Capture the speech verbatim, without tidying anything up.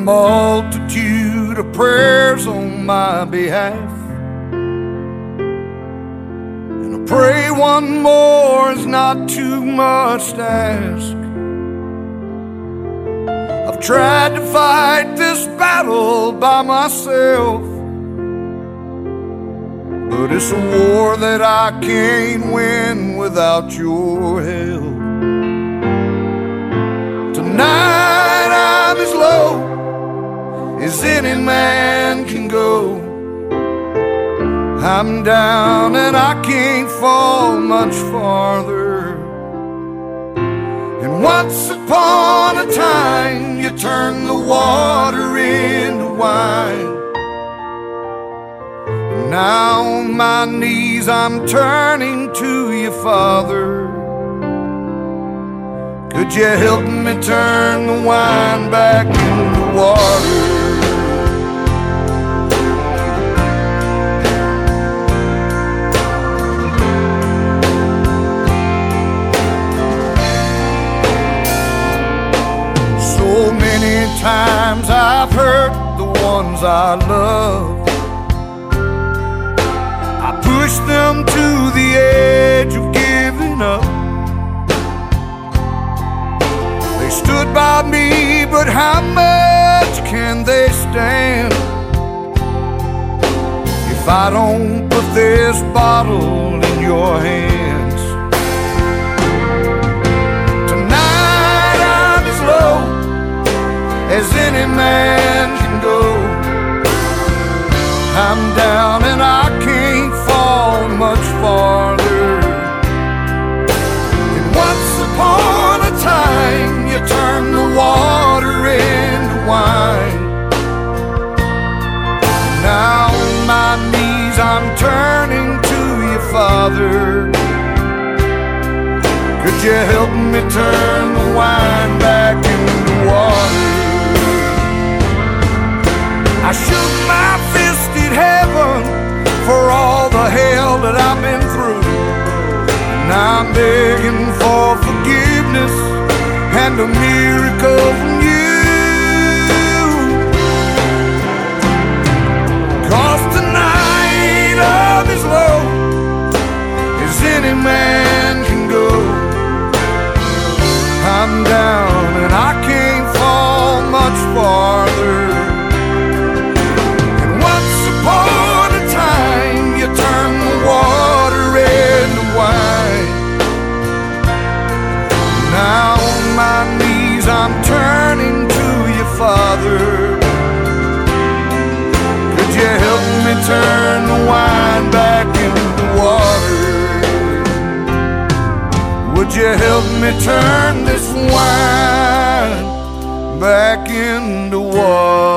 multitude of prayers on my behalf, and I pray one more is not too much to ask. I've tried to fight this battle by myself, but it's a war that I can't win without your help. Tonight I'm as low as any man can go. I'm down and I can't fall much farther. And once upon a time you turned the water into wine. And now on my knees I'm turning to you, Father. Could you help me turn the wine back into water? So many times I've hurt the ones I love. I pushed them to the edge of giving up. They stood by me, but how much can they stand if I don't put this bottle in your hands? Tonight I'm as low as any man can go. I'm down and I can't fall much farther. And once upon a time you turned the water into wine. Now on my knees I'm turning to you, Father. Could you help me turn the wine back into water? I shook my fist at heaven for all the hell that I've been through. Now I'm begging for forgiveness and a miracle from you. 'Cause tonight I'm as low as any man can go. I'm down and I can't fall much farther. And once upon a time you turned the water into wine. Now on my knees I'm turning to you, Father. Could you help me turn the wine back into water? Would you help me turn this wine back into water?